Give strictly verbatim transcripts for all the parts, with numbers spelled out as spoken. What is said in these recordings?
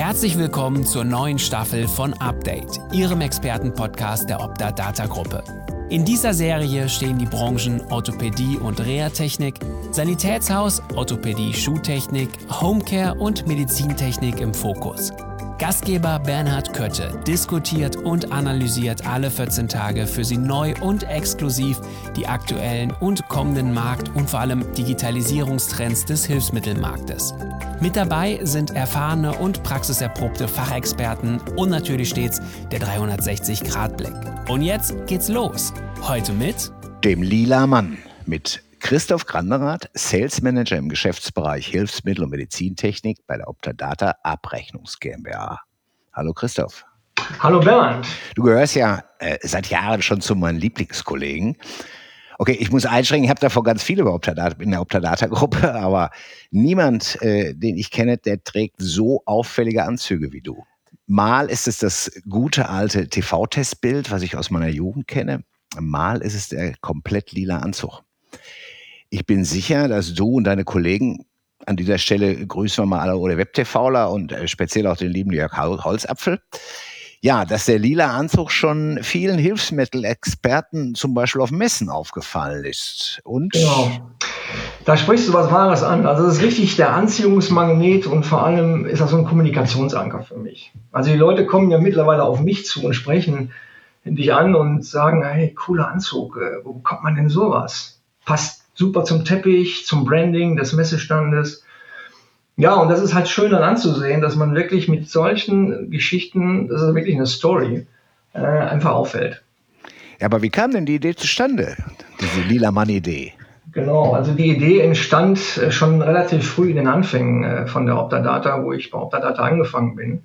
Herzlich willkommen zur neuen Staffel von Update, Ihrem Expertenpodcast der Opta Data Gruppe. In dieser Serie stehen die Branchen Orthopädie und Reha-Technik, Sanitätshaus, Orthopädie, Schuhtechnik, Homecare und Medizintechnik im Fokus. Gastgeber Bernhard Kötte diskutiert und analysiert alle vierzehn Tage für Sie neu und exklusiv die aktuellen und kommenden Markt- und vor allem Digitalisierungstrends des Hilfsmittelmarktes. Mit dabei sind erfahrene und praxiserprobte Fachexperten und natürlich stets der dreihundertsechzig Grad Blick. Und jetzt geht's los. Heute mit dem Lila Mann, mit Christoph Granderath, Sales Manager im Geschäftsbereich Hilfsmittel und Medizintechnik bei der Opta Data Abrechnungs GmbH. Hallo Christoph. Hallo Bernd. Du gehörst ja äh, seit Jahren schon zu meinen Lieblingskollegen. Okay, ich muss einschränken, ich habe davor ganz viele über Opta Data, in der Opta Data Gruppe, aber niemand, äh, den ich kenne, der trägt so auffällige Anzüge wie du. Mal ist es das gute alte T V-Testbild, was ich aus meiner Jugend kenne. Mal ist es der komplett lila Anzug. Ich bin sicher, dass du und deine Kollegen, an dieser Stelle grüßen wir mal alle Ole WebTVler und äh, speziell auch den lieben Jörg Holzapfel, ja, dass der lila Anzug schon vielen Hilfsmittelexperten zum Beispiel auf Messen aufgefallen ist. Und genau, da sprichst du was Wahres an. Also das ist richtig der Anziehungsmagnet und vor allem ist das so ein Kommunikationsanker für mich. Also die Leute kommen ja mittlerweile auf mich zu und sprechen dich an und sagen, hey, cooler Anzug, wo bekommt man denn sowas? Passt super zum Teppich, zum Branding des Messestandes. Ja, und das ist halt schön dann anzusehen, dass man wirklich mit solchen Geschichten, das ist wirklich eine Story, äh, einfach auffällt. Ja, aber wie kam denn die Idee zustande, diese lila Mann-Idee? Genau, also die Idee entstand schon relativ früh in den Anfängen von der Opta Data, wo ich bei Opta Data angefangen bin.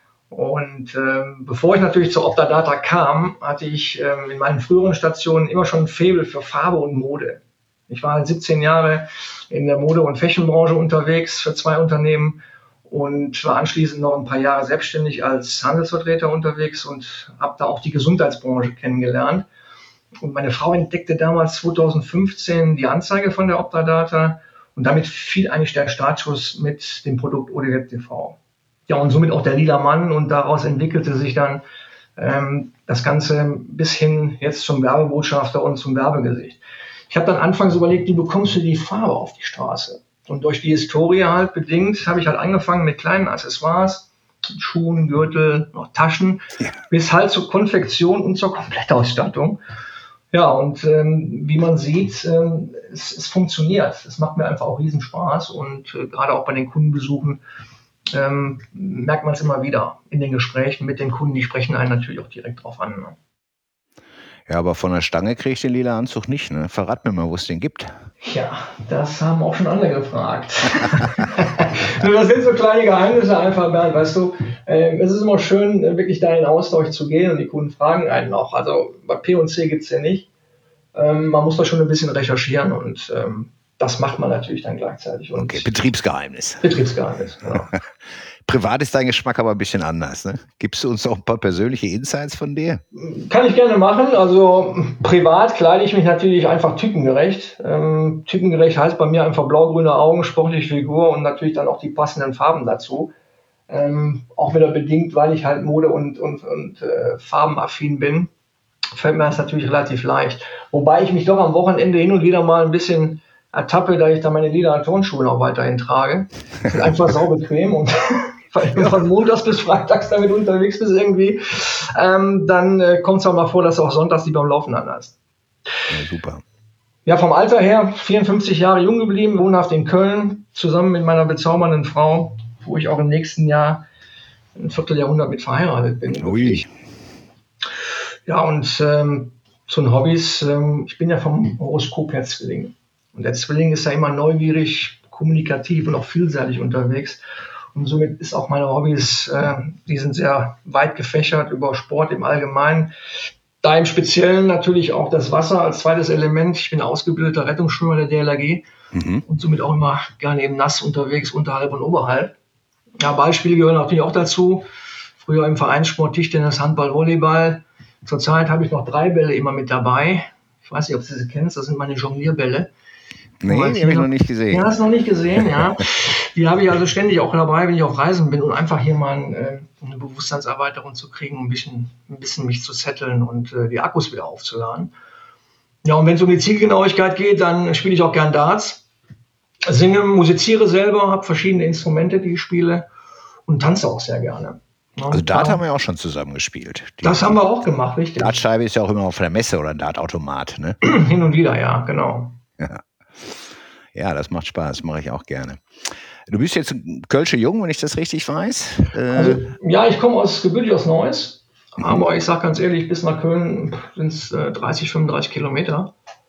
Und ähm, bevor ich natürlich zur Opta Data kam, hatte ich ähm, in meinen früheren Stationen immer schon ein Faible für Farbe und Mode. Ich war halt siebzehn Jahre in der Mode- und Fashionbranche unterwegs für zwei Unternehmen und war anschließend noch ein paar Jahre selbstständig als Handelsvertreter unterwegs und habe da auch die Gesundheitsbranche kennengelernt. Und meine Frau entdeckte damals zweitausendfünfzehn die Anzeige von der Opta Data und damit fiel eigentlich der Startschuss mit dem Produkt Ole WebTV. Ja, und somit auch der lila Mann, und daraus entwickelte sich dann ähm, das Ganze bis hin jetzt zum Werbebotschafter und zum Werbegesicht. Ich habe dann anfangs überlegt, wie bekommst du die Farbe auf die Straße? Und durch die Historie halt bedingt habe ich halt angefangen mit kleinen Accessoires, Schuhen, Gürtel, noch Taschen, ja, bis halt zur Konfektion und zur Komplettausstattung. Ja, und ähm, wie man sieht, ähm, es, es funktioniert. Es macht mir einfach auch riesen Spaß und äh, gerade auch bei den Kundenbesuchen ähm, merkt man es immer wieder in den Gesprächen mit den Kunden. Die sprechen einen natürlich auch direkt drauf an. Ne? Ja, aber von der Stange kriege ich den lila Anzug nicht, ne? Verrat mir mal, wo es den gibt. Ja, das haben auch schon andere gefragt. Das sind so kleine Geheimnisse einfach, Bernd, weißt du. Äh, es ist immer schön, wirklich da in den Austausch zu gehen und die Kunden fragen einen auch. Also bei P und C gibt es ja nicht. Ähm, man muss da schon ein bisschen recherchieren und ähm, das macht man natürlich dann gleichzeitig. Und okay, Betriebsgeheimnis. Betriebsgeheimnis, genau. Privat ist dein Geschmack aber ein bisschen anders, ne? Gibst du uns auch ein paar persönliche Insights von dir? Kann ich gerne machen. Also privat kleide ich mich natürlich einfach typengerecht. Ähm, typengerecht heißt bei mir einfach blau-grüne Augen, sportliche Figur und natürlich dann auch die passenden Farben dazu. Ähm, auch wieder bedingt, weil ich halt Mode- und, und, und äh, farbenaffin bin, fällt mir das natürlich relativ leicht. Wobei ich mich doch am Wochenende hin und wieder mal ein bisschen ertappe, da ich da meine lila Turnschuhe auch weiterhin trage. Das ist einfach sau bequem und weil du von montags bis freitags damit unterwegs bist irgendwie, ähm, dann äh, kommt es auch mal vor, dass du auch sonntags die beim Laufen anhast. Ja, super. Ja, vom Alter her vierundfünfzig Jahre jung geblieben, wohnhaft in Köln, zusammen mit meiner bezaubernden Frau, wo ich auch im nächsten Jahr ein Vierteljahrhundert mit verheiratet bin. Ui. Ja, und ähm, zu den Hobbys, ähm, ich bin ja vom Horoskop her Zwilling. Und der Zwilling ist ja immer neugierig, kommunikativ und auch vielseitig unterwegs. Und somit ist auch meine Hobbys, äh, die sind sehr weit gefächert über Sport im Allgemeinen. Da im Speziellen natürlich auch das Wasser als zweites Element. Ich bin ausgebildeter Rettungsschwimmer der D L R G mhm. und somit auch immer gerne eben nass unterwegs, unterhalb und oberhalb. Ja, Beispiele gehören natürlich auch dazu. Früher im Vereinssport, Tischtennis, Handball, Volleyball. Zurzeit habe ich noch drei Bälle immer mit dabei. Ich weiß nicht, ob du sie kennst, das sind meine Jonglierbälle. Nee, die habe ich noch nicht gesehen. Ja, hast du noch nicht gesehen, ja. Die habe ich also ständig auch dabei, wenn ich auf Reisen bin, um einfach hier mal ein, äh, eine Bewusstseinserweiterung zu kriegen, um ein bisschen, ein bisschen mich zu setteln und äh, die Akkus wieder aufzuladen. Ja, und wenn es um die Zielgenauigkeit geht, dann spiele ich auch gern Darts, singe, musiziere selber, habe verschiedene Instrumente, die ich spiele und tanze auch sehr gerne. Ja, also Dart ja. haben wir ja auch schon zusammen gespielt. Die, das haben wir auch gemacht, richtig. Dartscheibe ist ja auch immer auf der Messe oder ein Dartautomat, ne? Hin und wieder, ja, genau. Ja. Ja, das macht Spaß, mache ich auch gerne. Du bist jetzt ein Kölsche Jung, wenn ich das richtig weiß. Äh, also, ja, ich komme aus gebürtig aus Neuss, mhm. aber ich sage ganz ehrlich, bis nach Köln sind es äh, dreißig, fünfunddreißig Kilometer.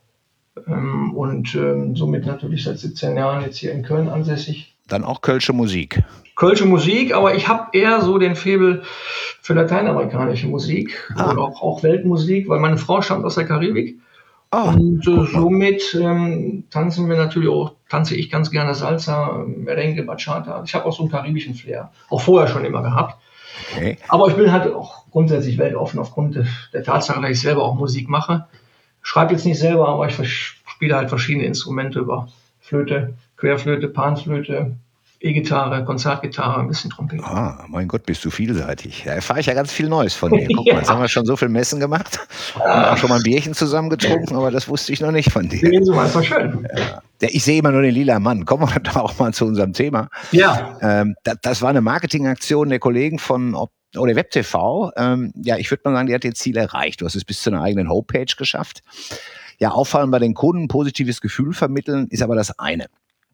Ähm, und ähm, somit natürlich seit siebzehn Jahren jetzt hier in Köln ansässig. Dann auch Kölsche Musik. Kölsche Musik, aber ich habe eher so den Faible für lateinamerikanische Musik ah. und auch, auch Weltmusik, weil meine Frau stammt aus der Karibik. Oh, und äh, somit ähm, tanzen wir natürlich auch, tanze ich ganz gerne Salsa, Merengue, Bachata. Ich habe auch so einen karibischen Flair, auch vorher schon immer gehabt. Okay. Aber ich bin halt auch grundsätzlich weltoffen aufgrund der Tatsache, dass ich selber auch Musik mache. Schreibe jetzt nicht selber, aber ich spiele halt verschiedene Instrumente über Flöte, Querflöte, Panflöte, E-Gitarre, Konzertgitarre, ein bisschen Trompete. Ah, mein Gott, bist du vielseitig. Da erfahre ich ja ganz viel Neues von dir. Guck ja. mal, jetzt haben wir schon so viel Messen gemacht und auch schon mal ein Bierchen zusammen getrunken, aber das wusste ich noch nicht von dir. Sehen Sie mal, ist doch schön. Ja. Ich sehe immer nur den lila Mann. Kommen wir doch auch mal zu unserem Thema. Ja. Ähm, das, das war eine Marketingaktion der Kollegen von O D Web T V. Ähm, ja, ich würde mal sagen, die hat ihr Ziel erreicht. Du hast es bis zu einer eigenen Homepage geschafft. Ja, auffallen bei den Kunden, positives Gefühl vermitteln, ist aber das eine.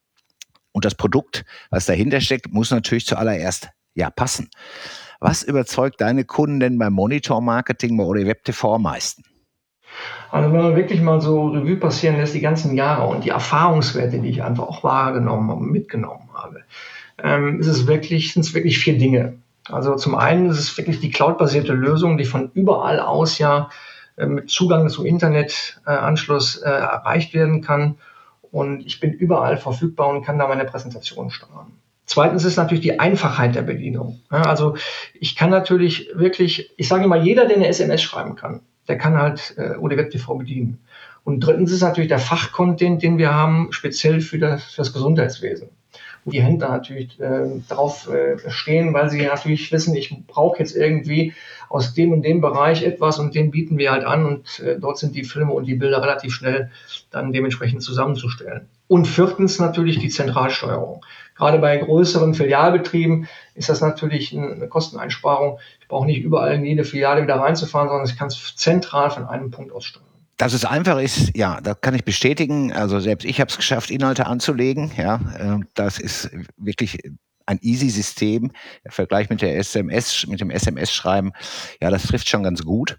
Und das Produkt, was dahinter steckt, muss natürlich zuallererst ja passen. Was überzeugt deine Kunden denn beim Monitor-Marketing bei O D Web T V am meisten? Also wenn man wirklich mal so Revue passieren lässt, die ganzen Jahre und die Erfahrungswerte, die ich einfach auch wahrgenommen und mitgenommen habe, ähm, ist es wirklich, sind es wirklich vier Dinge. Also zum einen ist es wirklich die cloudbasierte Lösung, die von überall aus ja äh, mit Zugang zum Internetanschluss äh, äh, erreicht werden kann. Und ich bin überall verfügbar und kann da meine Präsentation steuern. Zweitens ist natürlich die Einfachheit der Bedienung. Ja, also ich kann natürlich wirklich, ich sage immer, jeder, der eine S M S schreiben kann, der kann halt äh, O D Web T V bedienen. Und drittens ist natürlich der Fachcontent, den wir haben, speziell für das, für das Gesundheitswesen. Und die Händler natürlich äh, darauf äh, stehen, weil sie natürlich wissen, ich brauche jetzt irgendwie aus dem und dem Bereich etwas und den bieten wir halt an und äh, dort sind die Filme und die Bilder relativ schnell dann dementsprechend zusammenzustellen. Und viertens natürlich die Zentralsteuerung. Gerade bei größeren Filialbetrieben ist das natürlich eine Kosteneinsparung. Ich brauche nicht überall in jede Filiale wieder reinzufahren, sondern ich kann es zentral von einem Punkt aus steuern. Dass es einfach ist, ja, das kann ich bestätigen. Also selbst ich habe es geschafft, Inhalte anzulegen. Ja, das ist wirklich ein easy System. Der Vergleich mit der S M S, mit dem S M S-Schreiben, ja, das trifft schon ganz gut.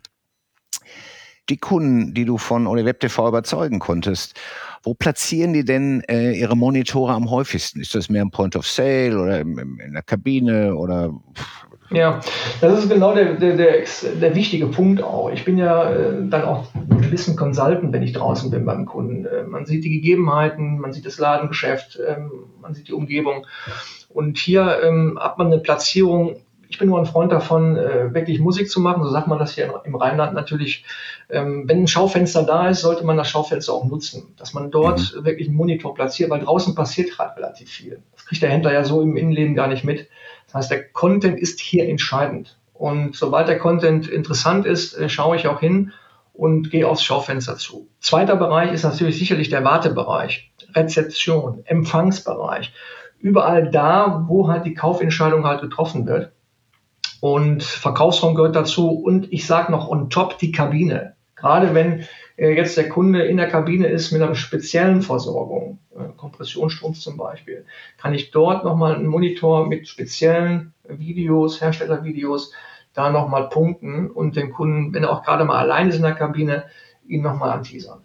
Die Kunden, die du von O D Web T V überzeugen konntest, wo platzieren die denn äh, ihre Monitore am häufigsten? Ist das mehr im Point of Sale oder im, im, in der Kabine oder? Ja, das ist genau der, der, der, der wichtige Punkt auch. Ich bin ja äh, dann auch ein bisschen Consultant, wenn ich draußen bin beim Kunden. Äh, man sieht die Gegebenheiten, man sieht das Ladengeschäft, äh, man sieht die Umgebung. Und hier ähm, hat man eine Platzierung. Ich bin nur ein Freund davon, äh, wirklich Musik zu machen. So sagt man das hier im Rheinland natürlich. Ähm, wenn ein Schaufenster da ist, sollte man das Schaufenster auch nutzen. Dass man dort mhm. wirklich einen Monitor platziert, weil draußen passiert gerade relativ viel. Das kriegt der Händler ja so im Innenleben gar nicht mit. Das heißt, der Content ist hier entscheidend. Und sobald der Content interessant ist, äh, schaue ich auch hin und gehe aufs Schaufenster zu. Zweiter Bereich ist natürlich sicherlich der Wartebereich, Rezeption, Empfangsbereich. Überall da, wo halt die Kaufentscheidung halt getroffen wird. Und Verkaufsraum gehört dazu. Und ich sage noch on top die Kabine. Gerade wenn äh, jetzt der Kunde in der Kabine ist mit einer speziellen Versorgung, äh, Kompressionsstrumpf zum Beispiel, kann ich dort nochmal einen Monitor mit speziellen Videos, Herstellervideos, da nochmal punkten und den Kunden, wenn er auch gerade mal allein ist in der Kabine, ihn nochmal anteasern.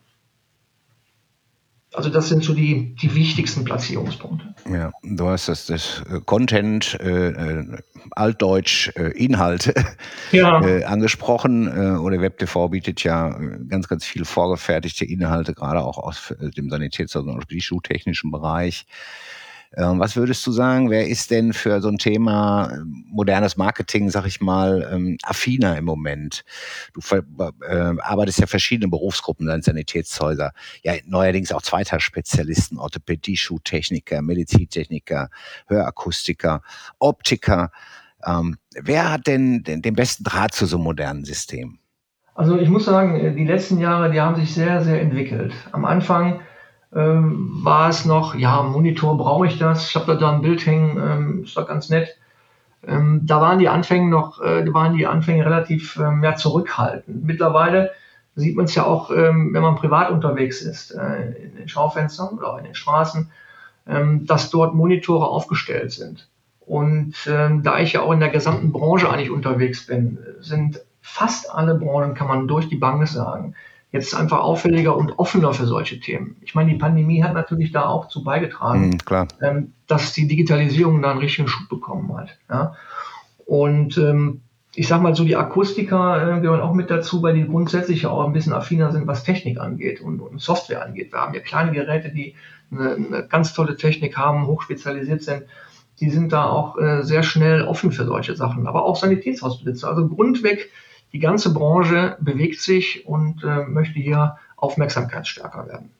Also das sind so die, die wichtigsten Platzierungspunkte. Ja, du hast das, das Content, äh, Altdeutsch, äh, Inhalte ja. äh, angesprochen. Äh, O D Web T V bietet ja ganz, ganz viel vorgefertigte Inhalte, gerade auch aus dem Sanitäts- und schuhtechnischen Bereich. Ähm, was würdest du sagen, wer ist denn für so ein Thema äh, modernes Marketing, sag ich mal, ähm, affiner im Moment? Du ver- äh, arbeitest ja verschiedene Berufsgruppen, dann Sanitätshäuser, ja neuerdings auch Zweiterspezialisten, Orthopädie, Schuhtechniker, Medizintechniker, Hörakustiker, Optiker. Ähm, wer hat denn den, den besten Draht zu so einem modernen System? Also ich muss sagen, die letzten Jahre, die haben sich sehr, sehr entwickelt. Am Anfang ähm, war es noch, ja, Monitor, brauche ich das? Ich habe da, da ein Bild hängen, ähm, ist doch ganz nett. Ähm, da waren die Anfänge noch, äh, waren die Anfänge relativ ähm, ja, zurückhaltend. Mittlerweile sieht man es ja auch, ähm, wenn man privat unterwegs ist, äh, in den Schaufenstern oder in den Straßen, ähm, dass dort Monitore aufgestellt sind. Und ähm, da ich ja auch in der gesamten Branche eigentlich unterwegs bin, sind fast alle Branchen, kann man durch die Bank sagen, jetzt einfach auffälliger und offener für solche Themen. Ich meine, die Pandemie hat natürlich da auch zu beigetragen, Mhm, klar. ähm, dass die Digitalisierung da einen richtigen Schub bekommen hat. Ja? Und ähm, ich sag mal so, die Akustiker äh, gehören auch mit dazu, weil die grundsätzlich auch ein bisschen affiner sind, was Technik angeht und, und Software angeht. Wir haben ja kleine Geräte, die eine, eine ganz tolle Technik haben, hochspezialisiert sind. Die sind da auch äh, sehr schnell offen für solche Sachen. Aber auch Sanitätshausbesitzer. Also grundweg, die ganze Branche bewegt sich und äh, möchte hier aufmerksamkeitsstärker werden.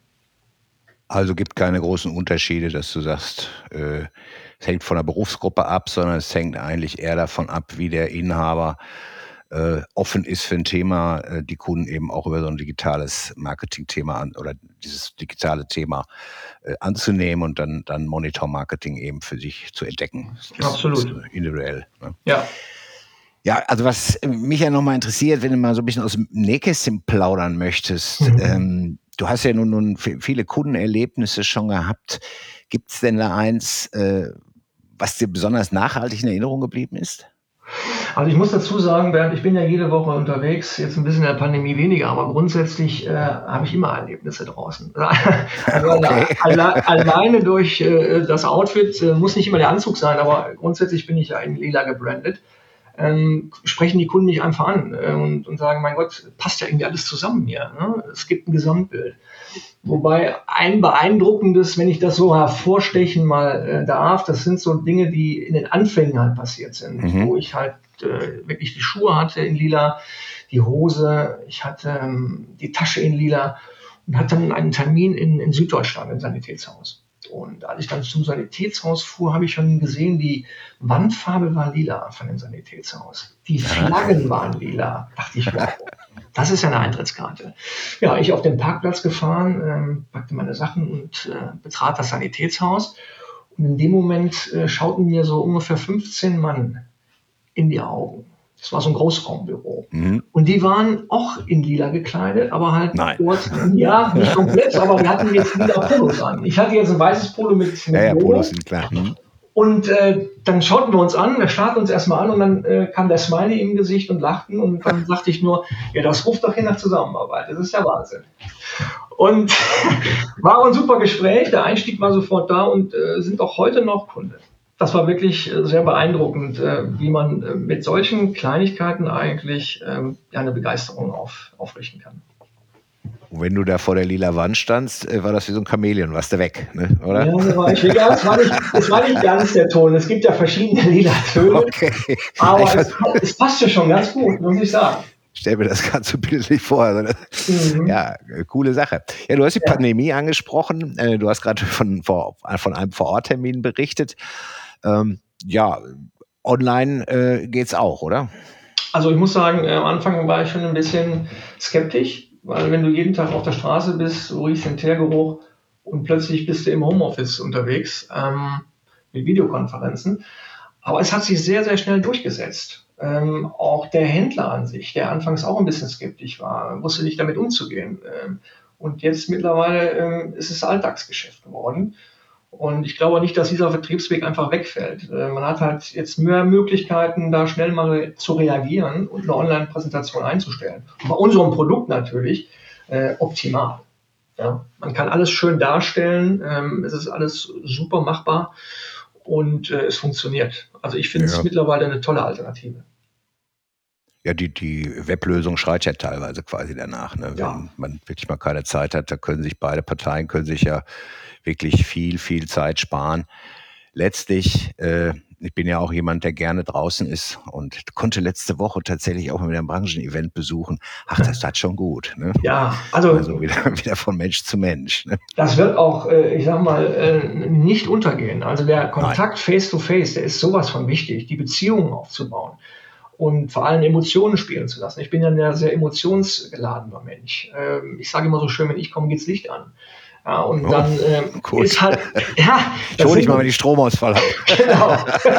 Also gibt keine großen Unterschiede, dass du sagst, äh, es hängt von der Berufsgruppe ab, sondern es hängt eigentlich eher davon ab, wie der Inhaber äh, offen ist für ein Thema, äh, die Kunden eben auch über so ein digitales Marketing-Thema an, oder dieses digitale Thema äh, anzunehmen und dann, dann Monitor-Marketing eben für sich zu entdecken. Das Absolut. ist individuell. Ne? Ja. Ja, also was mich ja nochmal interessiert, wenn du mal so ein bisschen aus dem Nähkästchen plaudern möchtest, Mhm. ähm, du hast ja nun, nun viele Kundenerlebnisse schon gehabt. Gibt es denn da eins, äh, was dir besonders nachhaltig in Erinnerung geblieben ist? Also ich muss dazu sagen, Bernd, ich bin ja jede Woche unterwegs, jetzt ein bisschen in der Pandemie weniger, aber grundsätzlich äh, habe ich immer Erlebnisse draußen. Also Okay. alle, alleine durch äh, das Outfit, äh, muss nicht immer der Anzug sein, aber grundsätzlich bin ich ja in lila gebrandet. Ähm, sprechen die Kunden mich einfach an äh, und, und sagen, mein Gott, passt ja irgendwie alles zusammen hier. Ne? Es gibt ein Gesamtbild. Wobei ein beeindruckendes, wenn ich das so hervorstechen mal äh, darf, das sind so Dinge, die in den Anfängen halt passiert sind, Mhm. wo ich halt äh, wirklich die Schuhe hatte in lila, die Hose, ich hatte ähm, die Tasche in lila und hatte dann einen Termin in, in Süddeutschland im Sanitätshaus. Und als ich dann zum Sanitätshaus fuhr, habe ich schon gesehen, die Wandfarbe war lila von dem Sanitätshaus. Die Flaggen waren lila. Dachte ich, wow, das ist ja eine Eintrittskarte. Ja, ich auf den Parkplatz gefahren, ähm, packte meine Sachen und äh, betrat das Sanitätshaus. Und in dem Moment äh, schauten mir so ungefähr fünfzehn Mann in die Augen. Das war so ein Großraumbüro. Mhm. Und die waren auch in lila gekleidet, aber halt Nein. kurz, ja, nicht komplett, aber die hatten jetzt lila Polos an. Ich hatte jetzt ein weißes Polo mit, mit Ja, ja, Logo. Polos sind klar. Mhm. Und äh, dann schauten wir uns an, wir starrten uns erstmal an und dann äh, kam der Smiley im Gesicht und lachten und dann sagte ich nur, ja, das ruft doch hier nach Zusammenarbeit, das ist ja Wahnsinn. Und war ein super Gespräch, der Einstieg war sofort da und äh, sind auch heute noch Kunde. Das war wirklich äh, sehr beeindruckend, äh, wie man äh, mit solchen Kleinigkeiten eigentlich ähm, ja, eine Begeisterung auf, aufrichten kann. Und wenn du da vor der lila Wand standst, äh, war das wie so ein Chamäleon, warst du weg, ne? Oder? Ja, da war ich weg. Ja, es war nicht, es war nicht ganz der Ton. Es gibt ja verschiedene lila Töne, Okay. aber Ich es, es passte schon ganz gut, muss ich sagen. stell mir das ganz so bildlich vor. Also das, Mhm. ja, äh, coole Sache. Ja, du hast die Ja. Pandemie angesprochen. Äh, du hast gerade von, vor- von einem Vororttermin berichtet. Ähm, ja, online äh, geht's auch, oder? Also ich muss sagen, äh, am Anfang war ich schon ein bisschen skeptisch, weil wenn du jeden Tag auf der Straße bist, du riechst den Teergeruch und plötzlich bist du im Homeoffice unterwegs ähm, mit Videokonferenzen. Aber es hat sich sehr, sehr schnell durchgesetzt. Ähm, auch der Händler an sich, der anfangs auch ein bisschen skeptisch war, wusste nicht damit umzugehen. Ähm, und jetzt mittlerweile ähm, ist es Alltagsgeschäft geworden. Und ich glaube nicht, dass dieser Vertriebsweg einfach wegfällt. Äh, man hat halt jetzt mehr Möglichkeiten, da schnell mal zu reagieren und eine Online-Präsentation einzustellen. Und bei unserem Produkt natürlich äh, optimal. Ja, man kann alles schön darstellen, ähm, es ist alles super machbar und äh, es funktioniert. Also ich finde es Ja. mittlerweile eine tolle Alternative. Ja, die, die Weblösung schreit ja teilweise quasi danach. Ne? Ja. Wenn man wirklich mal keine Zeit hat, da können sich beide Parteien können sich ja wirklich viel, viel Zeit sparen. Letztlich, äh, ich bin ja auch jemand, der gerne draußen ist und konnte letzte Woche tatsächlich auch mal wieder ein Branchen-Event besuchen. Ach, das tat schon gut. Ne? Ja, also, also wieder, wieder von Mensch zu Mensch. Ne? Das wird auch, ich sag mal, nicht untergehen. Also der Kontakt face-to-face, der ist sowas von wichtig, die Beziehungen aufzubauen und vor allem Emotionen spielen zu lassen. Ich bin ja ein sehr emotionsgeladener Mensch. Ich sage immer so schön, wenn ich komme, geht's Licht an. Ja, und oh, dann ähm, ist halt, ja. Schau dich mal, wenn ich Stromausfall habe. Genau.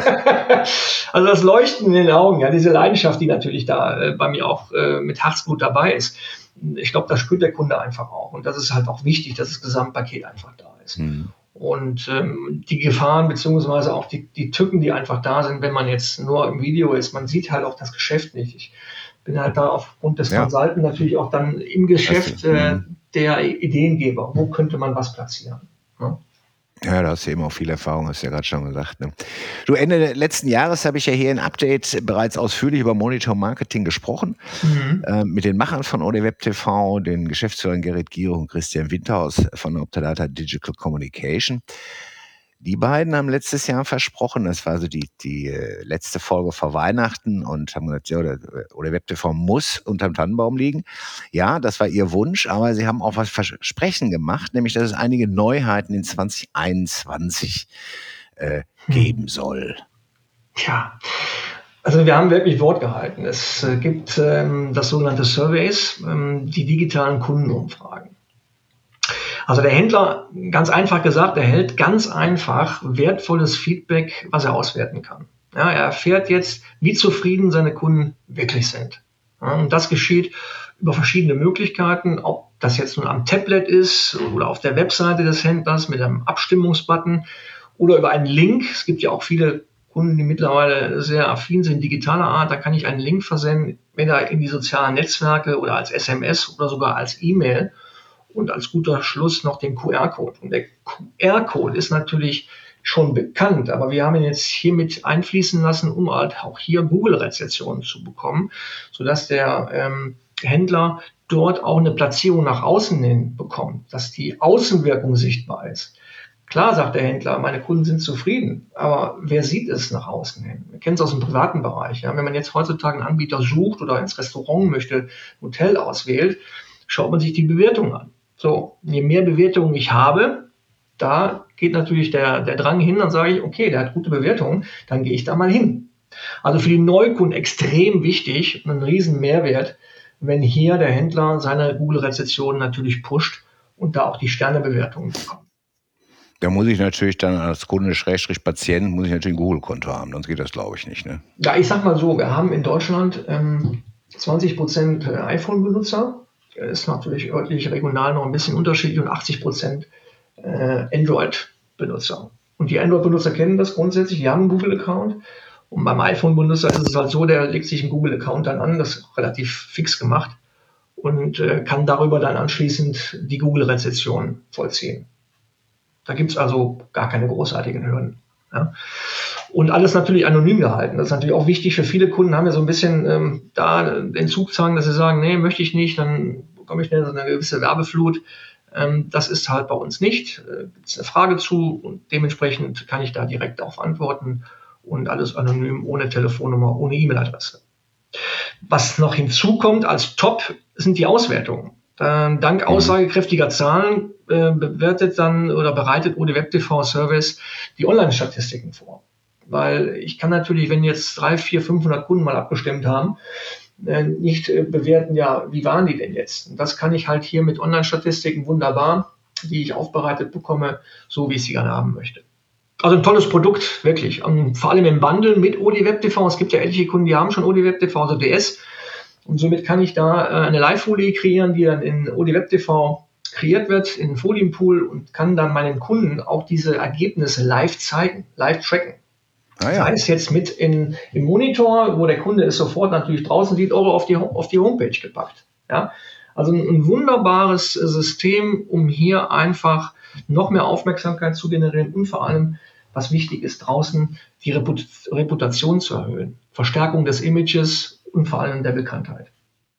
Also das Leuchten in den Augen, ja, diese Leidenschaft, die natürlich da äh, bei mir auch äh, mit Herzblut dabei ist. Ich glaube, das spürt der Kunde einfach auch. Und das ist halt auch wichtig, dass das Gesamtpaket einfach da ist. Mhm. Und ähm, die Gefahren beziehungsweise auch die, die Tücken, die einfach da sind, wenn man jetzt nur im Video ist, man sieht halt auch das Geschäft nicht. Ich bin halt da aufgrund des ja. Consultants natürlich auch dann im Geschäft äh, der Ideengeber. Wo könnte man was platzieren? Ja? Ja, da hast du eben auch viel Erfahrung, hast du ja gerade schon gesagt. Ne? Du, Ende letzten Jahres habe ich ja hier in Update bereits ausführlich über Monitor Marketing gesprochen. Mhm. Äh, mit den Machern von ODWeb T V, den Geschäftsführern Gerrit Giero und Christian Winterhaus von Optadata Digital Communication. Die beiden haben letztes Jahr versprochen, das war also die, die äh, letzte Folge vor Weihnachten und haben gesagt, ja, oder, oder ODWeb T V muss unterm Tannenbaum liegen. Ja, das war ihr Wunsch, aber sie haben auch was Versprechen gemacht, nämlich, dass es einige Neuheiten in zwanzig einundzwanzig äh, geben soll. Tja, also wir haben wirklich Wort gehalten. Es äh, gibt ähm, das sogenannte Surveys, ähm, die digitalen Kundenumfragen. Also der Händler, ganz einfach gesagt, erhält ganz einfach wertvolles Feedback, was er auswerten kann. Ja, er erfährt jetzt, wie zufrieden seine Kunden wirklich sind. Ja, und das geschieht über verschiedene Möglichkeiten, ob das jetzt nun am Tablet ist oder auf der Webseite des Händlers mit einem Abstimmungsbutton oder über einen Link. Es gibt ja auch viele Kunden, die mittlerweile sehr affin sind, digitaler Art. Da kann ich einen Link versenden, entweder in die sozialen Netzwerke oder als S M S oder sogar als E-Mail. Und als guter Schluss noch den Q R-Code. Und der Q R-Code ist natürlich schon bekannt, aber wir haben ihn jetzt hiermit einfließen lassen, um halt auch hier Google-Rezessionen zu bekommen, sodass der ähm, Händler dort auch eine Platzierung nach außen hin bekommt, dass die Außenwirkung sichtbar ist. Klar, sagt der Händler, meine Kunden sind zufrieden, aber wer sieht es nach außen hin? Wir kennen es aus dem privaten Bereich. Ja? Wenn man jetzt heutzutage einen Anbieter sucht oder ins Restaurant möchte, ein Hotel auswählt, schaut man sich die Bewertung an. So, je mehr Bewertungen ich habe, da geht natürlich der, der Drang hin, dann sage ich, okay, der hat gute Bewertungen, dann gehe ich da mal hin. Also für die Neukunden extrem wichtig und ein riesen Mehrwert, wenn hier der Händler seine Google-Rezessionen natürlich pusht und da auch die Sternebewertungen bekommt. Da muss ich natürlich dann als Kunde, Schrägstrich Patient, muss ich natürlich ein Google-Konto haben, sonst geht das, glaube ich, nicht. Ne? Ja, ich sag mal so, wir haben in Deutschland ähm, zwanzig Prozent iPhone-Benutzer. Ist natürlich örtlich, regional noch ein bisschen unterschiedlich und achtzig Prozent äh, Android-Benutzer. Und die Android-Benutzer kennen das grundsätzlich, die haben einen Google-Account. Und beim iPhone-Benutzer ist es halt so, der legt sich einen Google-Account dann an, das ist relativ fix gemacht und äh, kann darüber dann anschließend die Google-Rezession vollziehen. Da gibt es also gar keine großartigen Hürden. Ja. Und alles natürlich anonym gehalten. Das ist natürlich auch wichtig für viele Kunden, haben ja so ein bisschen ähm, da den Zugzwang, dass sie sagen, nee, möchte ich nicht, dann bekomme ich schnell so eine gewisse Werbeflut. Ähm, das ist halt bei uns nicht. Äh, gibt es eine Frage zu und dementsprechend kann ich da direkt darauf antworten und alles anonym, ohne Telefonnummer, ohne E-Mail-Adresse. Was noch hinzukommt als Top, sind die Auswertungen. Äh, dank aussagekräftiger Zahlen äh, bewertet dann oder bereitet ODWeb T V Service die Online-Statistiken vor. Weil ich kann natürlich, wenn jetzt drei, vier, fünfhundert Kunden mal abgestimmt haben, nicht bewerten, ja, wie waren die denn jetzt? Und das kann ich halt hier mit Online-Statistiken wunderbar, die ich aufbereitet bekomme, so wie ich sie gerne haben möchte. Also ein tolles Produkt, wirklich. Und vor allem im Bundle mit ODWeb T V. Es gibt ja etliche Kunden, die haben schon ODWeb T V, also D S. Und somit kann ich da eine Live-Folie kreieren, die dann in ODWeb T V kreiert wird, in einen Folienpool und kann dann meinen Kunden auch diese Ergebnisse live zeigen, live tracken. Ah, ja. Sei es jetzt mit in, im Monitor, wo der Kunde es sofort natürlich draußen sieht, oder auf die, auf die Homepage gepackt. Ja? Also ein, ein wunderbares System, um hier einfach noch mehr Aufmerksamkeit zu generieren und vor allem, was wichtig ist, draußen die Reput- Reputation zu erhöhen. Verstärkung des Images und vor allem der Bekanntheit.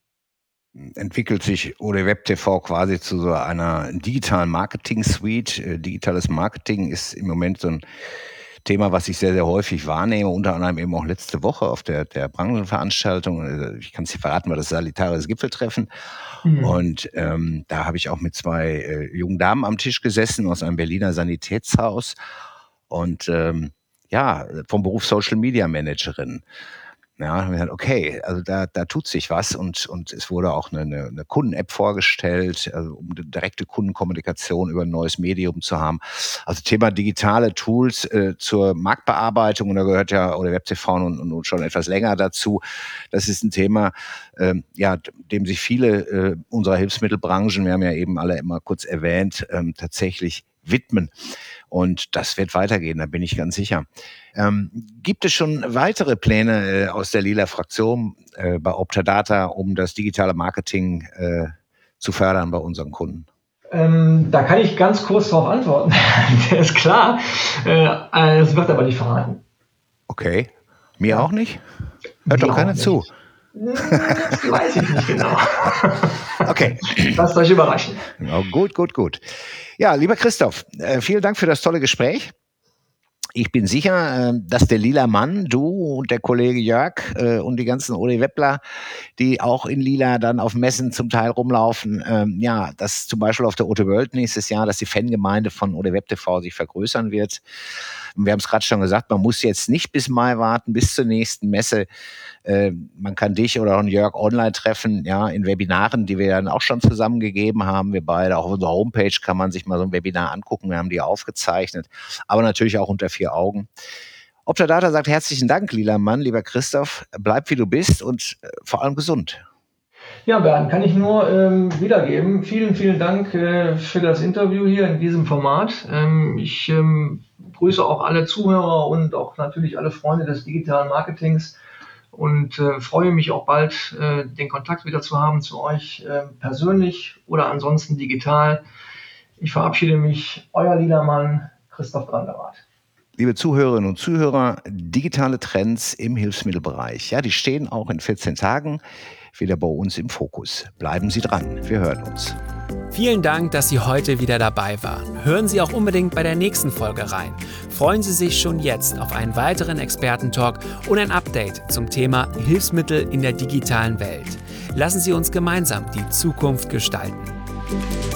Entwickelt sich ODWebTV quasi zu so einer digitalen Marketing-Suite. Digitales Marketing ist im Moment so ein Thema, was ich sehr, sehr häufig wahrnehme, unter anderem eben auch letzte Woche auf der, der Branchenveranstaltung. Ich kann es dir verraten, war das Salitares Gipfeltreffen. Mhm. Und ähm, da habe ich auch mit zwei äh, jungen Damen am Tisch gesessen aus einem Berliner Sanitätshaus und ähm, ja, vom Beruf Social Media Managerin. Ja, haben wir gesagt, okay, also da, da tut sich was und, und es wurde auch eine, eine, eine Kunden-App vorgestellt, also um eine direkte Kundenkommunikation über ein neues Medium zu haben. Also Thema digitale Tools äh, zur Marktbearbeitung, und da gehört ja ODWebTV nun, nun schon etwas länger dazu. Das ist ein Thema, äh, ja, dem sich viele äh, unserer Hilfsmittelbranchen, wir haben ja eben alle immer kurz erwähnt, ähm, tatsächlich widmen. Und das wird weitergehen, da bin ich ganz sicher. Ähm, gibt es schon weitere Pläne äh, aus der Lila-Fraktion äh, bei Optadata, um das digitale Marketing äh, zu fördern bei unseren Kunden? Ähm, da kann ich ganz kurz darauf antworten. Der ist klar. Äh, das wird aber nicht verraten. Okay. Mir ja. auch nicht? Hört doch keiner zu. Das weiß ich nicht genau. Okay. Lasst euch überraschen. Ja, gut, gut, gut. Ja, lieber Christoph, äh, vielen Dank für das tolle Gespräch. Ich bin sicher, dass der Lila Mann, du und der Kollege Jörg äh, und die ganzen ODWebler, die auch in Lila dann auf Messen zum Teil rumlaufen, ähm, ja, dass zum Beispiel auf der O T World nächstes Jahr, dass die Fangemeinde von ODWebTV sich vergrößern wird. Wir haben es gerade schon gesagt, man muss jetzt nicht bis Mai warten, bis zur nächsten Messe. Äh, man kann dich oder auch Jörg online treffen, ja, in Webinaren, die wir dann auch schon zusammengegeben haben. Wir beide, auch auf unserer Homepage kann man sich mal so ein Webinar angucken. Wir haben die aufgezeichnet, aber natürlich auch unter vier Augen. Optadata sagt herzlichen Dank, Lila Mann, lieber Christoph. Bleib wie du bist und äh, vor allem gesund. Ja, Bernd, kann ich nur ähm, wiedergeben. Vielen, vielen Dank äh, für das Interview hier in diesem Format. Ähm, ich ähm, grüße auch alle Zuhörer und auch natürlich alle Freunde des digitalen Marketings und äh, freue mich auch bald, äh, den Kontakt wieder zu haben zu euch äh, persönlich oder ansonsten digital. Ich verabschiede mich, euer Lila Mann, Christoph Granderrath. Liebe Zuhörerinnen und Zuhörer, digitale Trends im Hilfsmittelbereich, ja, die stehen auch in vierzehn Tagen wieder bei uns im Fokus. Bleiben Sie dran, wir hören uns. Vielen Dank, dass Sie heute wieder dabei waren. Hören Sie auch unbedingt bei der nächsten Folge rein. Freuen Sie sich schon jetzt auf einen weiteren Expertentalk und ein Update zum Thema Hilfsmittel in der digitalen Welt. Lassen Sie uns gemeinsam die Zukunft gestalten.